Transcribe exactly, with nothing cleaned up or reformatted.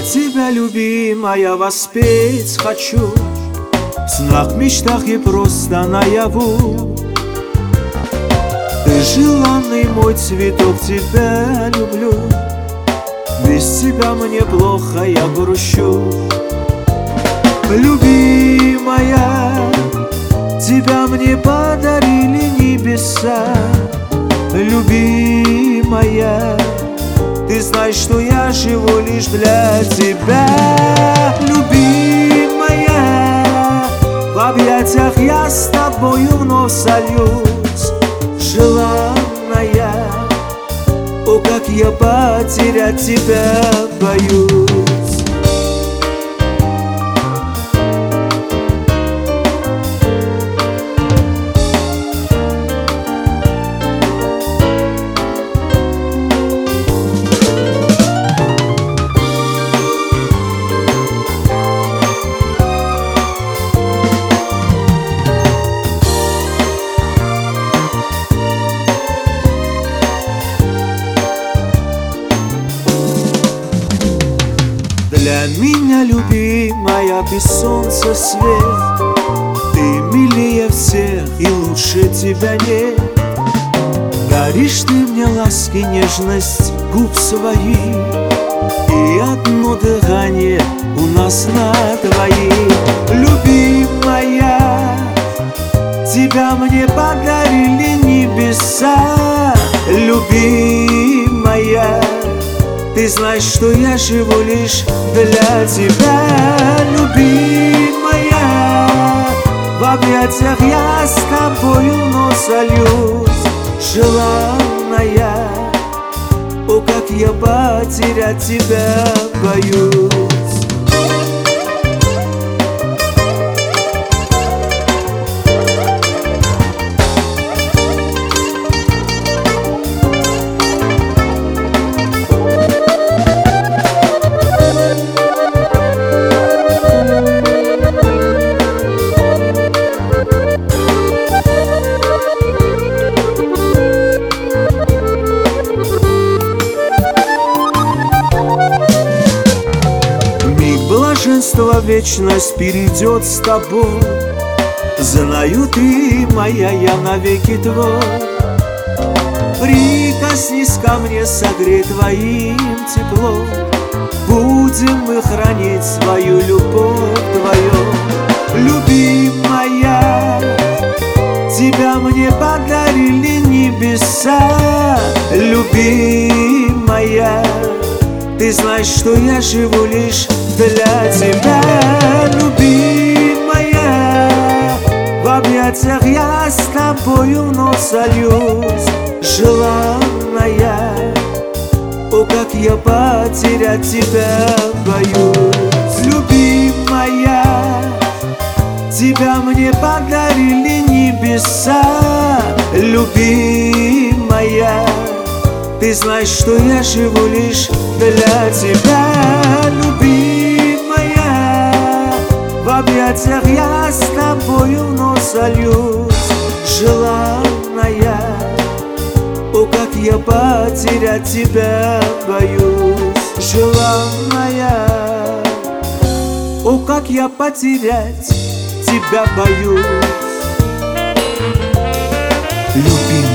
тебя, любимая, воспеть хочу в снах, мечтах и просто наяву. Ты желанный мой цветок, тебя люблю. Без тебя мне плохо, я грущу. Любимая, тебя мне подарили небеса. Любимая, ты знаешь, что я живу лишь для тебя. Любимая, в объятиях я с тобою вновь сольюсь. Желанная, о, как я потерять тебя боюсь. Для меня, любимая, без солнца свет. Ты милее всех и лучше тебя нет. Даришь ты мне ласки, нежность губ своих, и одно дыхание у нас на двоих. Любимая, тебя мне подарили небеса. Любимая, ты знаешь, что я живу лишь для тебя. Любимая, в объятиях я с тобою вновь сольюсь. Желанная, о, как я потерять тебя боюсь. Блаженство, вечность перейдет с тобой. Знаю, ты моя, я навеки твой. Прикоснись ко мне, согрей твоим теплом. Будем мы хранить свою любовь вдвоем. Любимая, тебя мне подарили небеса. Любимая, ты знаешь, что я живу лишь для тебя. Любимая, в объятиях я с тобою вновь сольюсь. Желанная, о, как я потерять тебя боюсь. Любимая, тебя мне подарили небеса. Любимая, ты знаешь, что я живу лишь для тебя. Любимая, в объятиях я с тобою вновь сольюсь. Желанная, о, как я потерять тебя боюсь. Желанная, о, как я потерять тебя боюсь. Любимая.